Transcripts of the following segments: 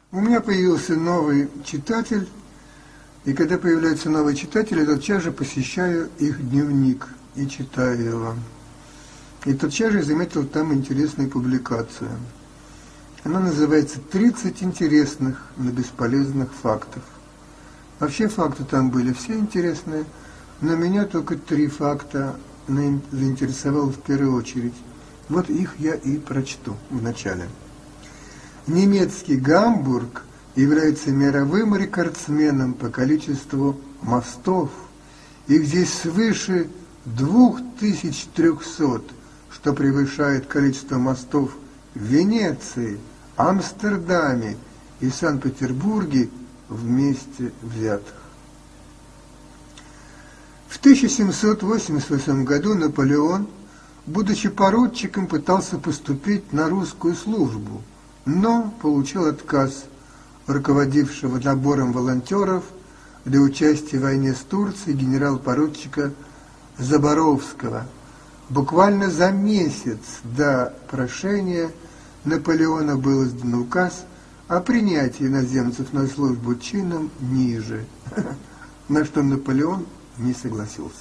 У меня появился новый читатель, и когда появляется новый читатель, я тотчас же посещаю их дневник и читаю его. И тотчас же заметил там интересную публикацию. Она называется «30 интересных, но бесполезных фактов». Вообще факты там были все интересные, но меня только 3 факта заинтересовало в первую очередь. Вот их я и прочту вначале. Немецкий Гамбург является мировым рекордсменом по количеству мостов. Их здесь свыше 2300, что превышает количество мостов в Венеции, Амстердаме и Санкт-Петербурге вместе взятых. В 1788 году Наполеон, будучи поручиком, пытался поступить на русскую службу, но получил отказ руководившего набором волонтеров для участия в войне с Турцией генерал-поручика Заборовского. Буквально за месяц до прошения Наполеона был издан указ о принятии иноземцев на службу чином ниже, на что Наполеон не согласился.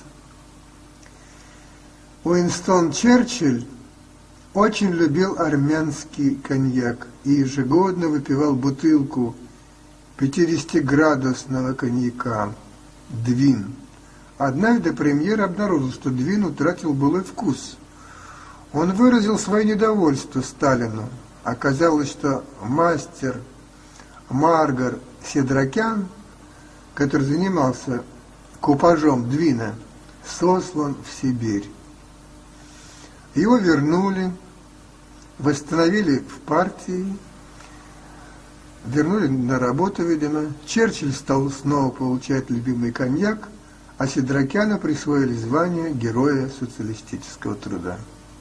Уинстон Черчилль очень любил армянский коньяк и ежегодно выпивал бутылку 50-градусного коньяка «Двин». Однажды премьер обнаружил, что Двин утратил былой вкус. Он выразил свое недовольство Сталину. Оказалось, что мастер Маргар Седракян, который занимался купажом Двина, сослан в Сибирь. Его вернули, восстановили в партии, вернули на работу, видимо. Черчилль стал снова получать любимый коньяк, а Седракяну присвоили звание Героя социалистического труда.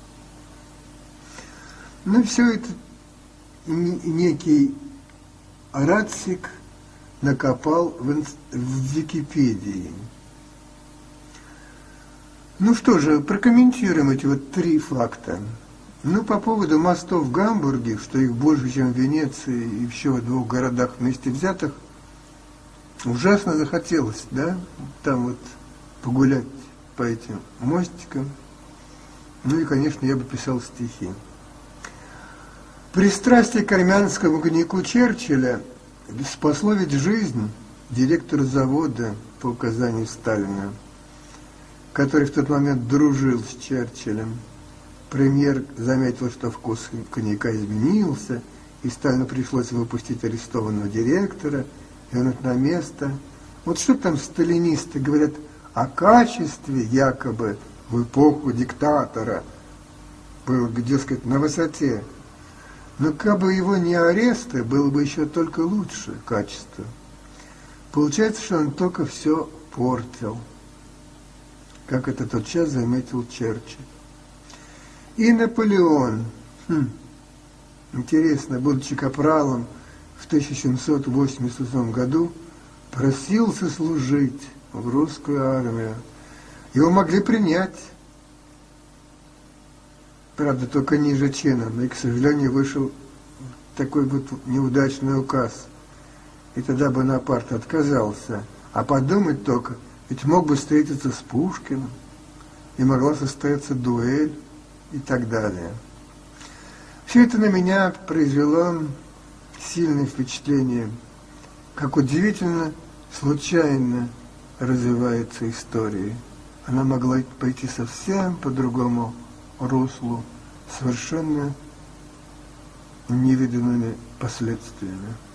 Ну, все это некий Рацик накопал в Википедии. Ну что же, прокомментируем эти вот 3 факта. Ну, по поводу мостов в Гамбурге, что их больше, чем в Венеции и еще в 2 городах вместе взятых, ужасно захотелось, да, там вот погулять по этим мостикам. Ну и, конечно, я бы писал стихи. Пристрастие к армянскому коньяку Черчилля спасло ведь жизнь директору завода по указанию Сталина, который в тот момент дружил с Черчиллем. Премьер заметил, что вкус коньяка изменился, и Сталину пришлось выпустить арестованного директора, вернуть на место. Вот что там сталинисты говорят о качестве якобы в эпоху диктатора, был, дескать, на высоте. Но как бы его не аресты, было бы еще только лучше качество. Получается, что он только все портил, как это тотчас заметил Черчилль. И Наполеон, интересно, будучи капралом в 1788 году, просился служить в русскую армию. Его могли принять, правда, только ниже чином, и, к сожалению, вышел такой вот неудачный указ. И тогда Бонапарт отказался. А подумать только, ведь мог бы встретиться с Пушкиным, и могла состояться дуэль, и так далее. Все это на меня произвело сильное впечатление, как удивительно случайно развивается история. Она могла пойти совсем по другому руслу, совершенно невиданными последствиями.